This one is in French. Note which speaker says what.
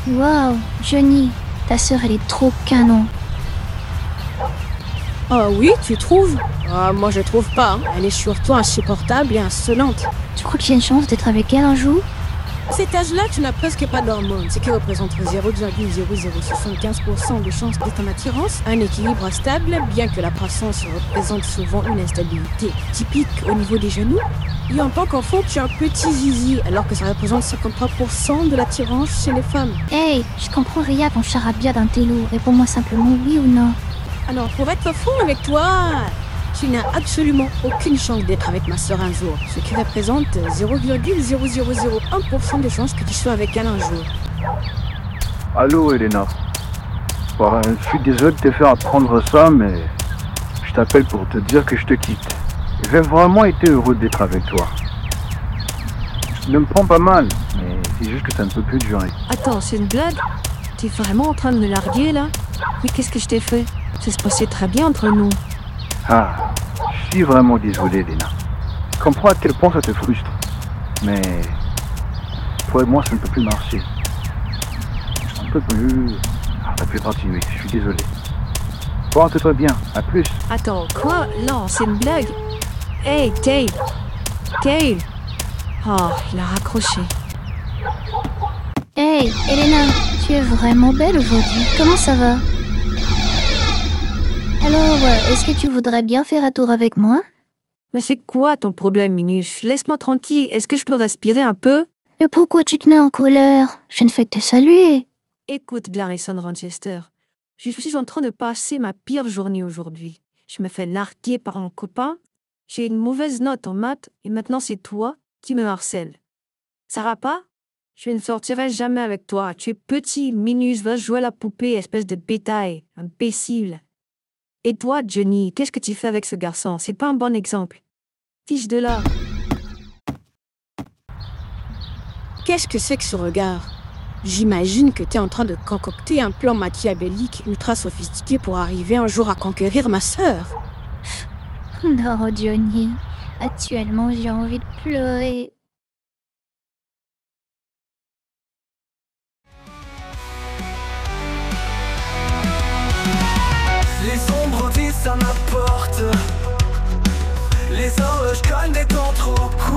Speaker 1: Wow, Johnny, ta sœur elle est trop canon.
Speaker 2: Ah oui, tu trouves? Ah, moi je trouve pas, hein. Elle est surtout insupportable et insolente.
Speaker 1: Tu crois que j'ai une chance d'être avec elle un jour?
Speaker 2: À cet âge-là, tu n'as presque pas d'hormones, ce qui représente 0,0075% de chances d'être en attirance, un équilibre stable, bien que la croissance représente souvent une instabilité typique au niveau des genoux. Et en tant qu'enfant, tu as un petit zizi, alors que ça représente 53% de l'attirance chez les femmes.
Speaker 1: Hey, je comprends rien à ton charabia d'un télo. Réponds-moi simplement oui ou non.
Speaker 2: Alors, pour être franc avec toi, tu n'as absolument aucune chance d'être avec ma sœur un jour, ce qui représente 0,0001% de chances que tu sois avec elle un jour.
Speaker 3: Allô, Elena. Bon, je suis désolé de te faire apprendre ça, mais je t'appelle pour te dire que je te quitte. J'ai vraiment été heureux d'être avec toi. Je me prends pas mal, mais c'est juste que ça ne peut plus durer.
Speaker 4: Attends, c'est une blague? T'es vraiment en train de me larguer, là? Mais qu'est-ce que je t'ai fait? Ça se passait très bien entre nous.
Speaker 3: Ah, je suis vraiment désolé, Elena. Je comprends à quel point ça te frustre. Mais toi et moi, ça ne peut plus marcher. On ne peut plus... Ah, on peut continuer, je suis désolé. Porte-toi bien, à plus.
Speaker 4: Attends, quoi? Non, c'est une blague. Hey, Dave! Dave! Oh, il a raccroché.
Speaker 1: Hey, Elena, tu es vraiment belle aujourd'hui. Comment ça va? Alors, est-ce que tu voudrais bien faire un tour avec moi?
Speaker 4: Mais c'est quoi ton problème, Minus? Laisse-moi tranquille. Est-ce que je peux respirer un peu?
Speaker 1: Mais pourquoi tu te mets en colère? Je ne fais que te saluer.
Speaker 4: Écoute, Garrison Rochester. Je suis en train de passer ma pire journée aujourd'hui. Je me fais larguer par un copain. J'ai une mauvaise note en maths et maintenant c'est toi qui me harcèle. Ça va pas? Je ne sortirai jamais avec toi. Tu es petit, Minus, va jouer à la poupée, espèce de bétail, imbécile. Et toi, Johnny, qu'est-ce que tu fais avec ce garçon? C'est pas un bon exemple. Fiche de là.
Speaker 2: Qu'est-ce que c'est que ce regard? J'imagine que t'es en train de concocter un plan machiavélique ultra sophistiqué pour arriver un jour à conquérir ma sœur.
Speaker 1: Non, Johnny. Actuellement, j'ai envie de pleurer.
Speaker 5: Les ombres vissent à ma porte. Les horloges cognent des temps trop courts.